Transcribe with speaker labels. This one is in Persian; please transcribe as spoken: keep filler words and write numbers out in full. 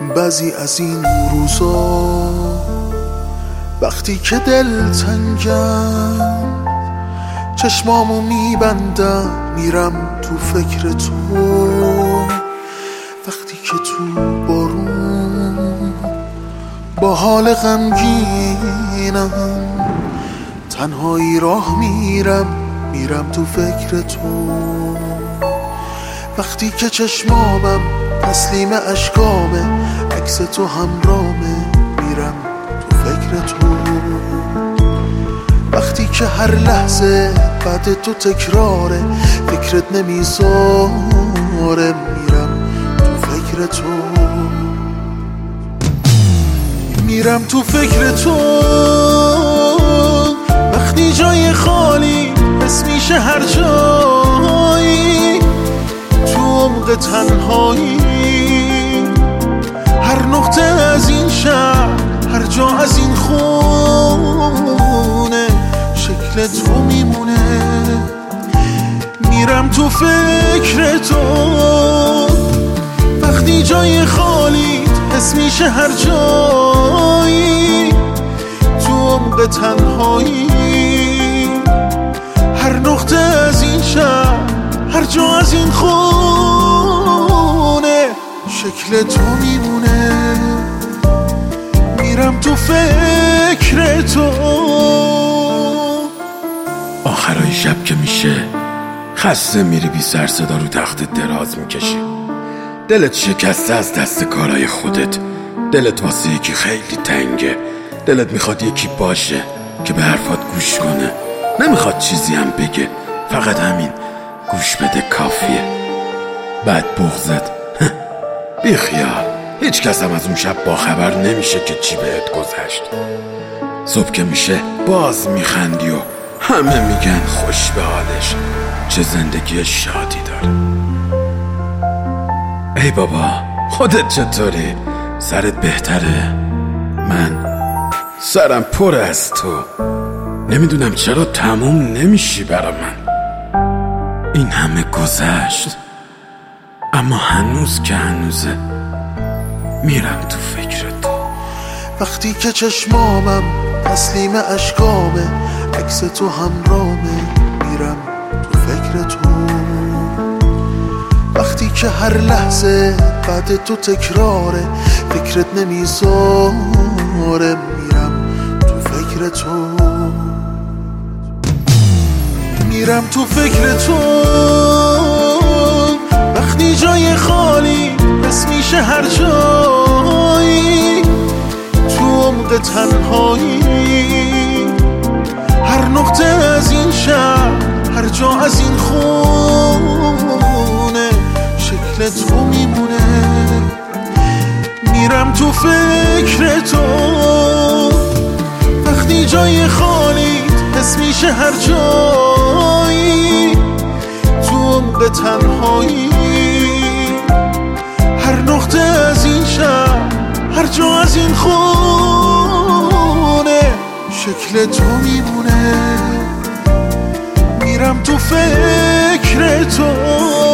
Speaker 1: بعضی از این روزا وقتی که دل تنگم چشمامو میبندم میرم تو فکر تو، وقتی که تو بارون با حال غمگینم تنهایی راه میرم میرم تو فکر تو، وقتی که چشمامم تسلیم اشکامه عکس تو همرامه میرم تو فکر تو، وقتی که هر لحظه بعد تو تکراره فکرت نمیذاره میرم تو فکر تو، میرم تو فکر تو، وقتی جای خالی حس میشه هر جایی تو عمق تنهایی، هر نقطه از این شهر هر جا از این خونه شکل تو میمونه، میرم تو فکر تو، وقتی جای خالی حس میشه هر جایی تو عمق تنهایی، هر نقطه از این شهر هر جا از این خونه شکل تو میمونه، میرم تو فکر تو.
Speaker 2: آخرای شب که میشه خسته میری بی سر صدا رو تخت دراز میکشی، دلت شکسته از دست کارای خودت، دلت واسه یکی خیلی تنگه، دلت میخواد یکی باشه که به حرفات گوش کنه، نمیخواد چیزی هم بگه، فقط همین گوش بده کافیه. بعد بغضت بی خیال، هیچ کس هم از اون شب با خبر نمیشه که چی بهت گذشت، صبح که میشه باز میخندی و همه میگن خوش به حالش، چه زندگی شادی داره. ای بابا خودت چطوری؟ سرت بهتره؟ من سرم پر از تو، نمیدونم چرا تموم نمیشی برا من. این همه گذشت اما هنوز که هنوزه، میرم تو فکر تو،
Speaker 1: وقتی که چشمامم تسلیم اشکامه عکس تو همرامه میرم تو فکر تو، وقتی که هر لحظه بعد تو تکراره فکرت نمیذاره میرم تو فکر تو، میرم تو فکر تو، وقتی جای خالی حس میشه هر جایی تو عمق تنهایی، هر نقطه از این شهر هر جا از این خونه شکل تو میمونه، میرم تو فکر تو، وقتی جای خالی حس میشه هر جایی تو عمق تنهایی، هر نقطه از این شهر هر جا از این خونه شکل تو میمونه، میرم تو فکر تو.